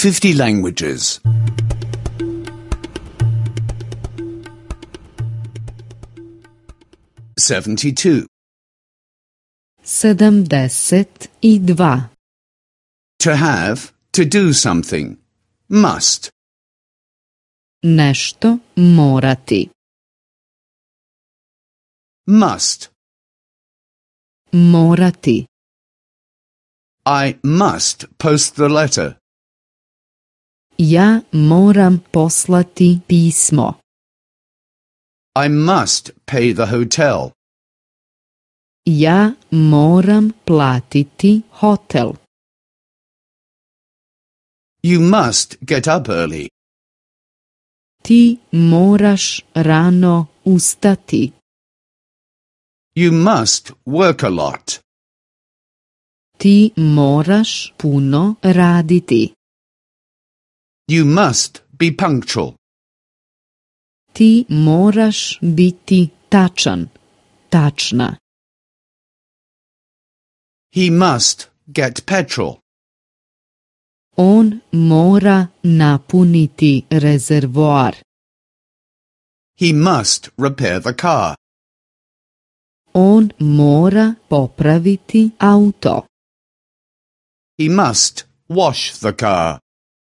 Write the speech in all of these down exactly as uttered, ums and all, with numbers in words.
fifty languages. seventy-two. sedamdeset i dva. To have, to do something. Must. Nešto morati. Must. Morati. I must post the letter. Ja moram poslati pismo. I must pay the hotel. Ja moram platiti hotel. You must get up early. Ti moraš rano ustati. You must work a lot. Ti moraš puno raditi. You must be punctual. Ti moraš biti tačan, tačna. He must get petrol. On mora napuniti rezervoar. He must repair the car. On mora popraviti auto. He must wash the car.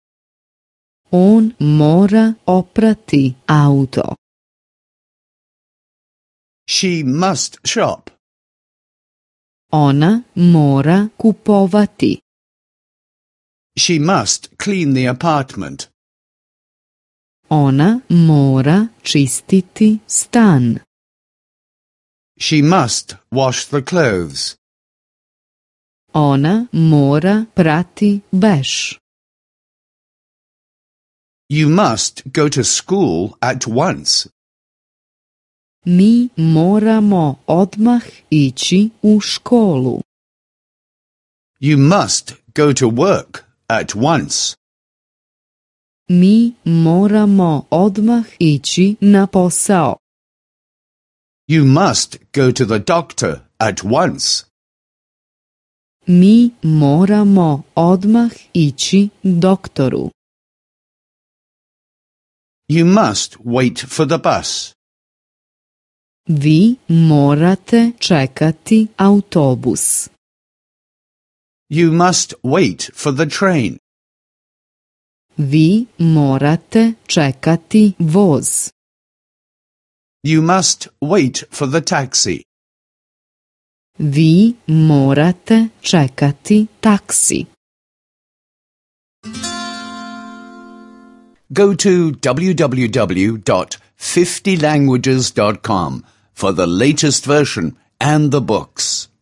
On mora oprati auto. She must shop. Ona mora kupovati. She must clean the apartment. Ona mora čistiti stan. She must wash the clothes. Ona mora prati veš. You must go to school at once. Mi moramo odmah ići u školu. You must go to work at once. Mi moramo odmah ići na posao. You must go to the doctor at once. Mi moramo odmah ići doktoru. You must wait for the bus. Vi morate čekati autobus. You must wait for the train. Vi morate čekati voz. You must wait for the taxi. Vi morate čekati taksi. Go to w w w dot fifty languages dot com for the latest version and the books.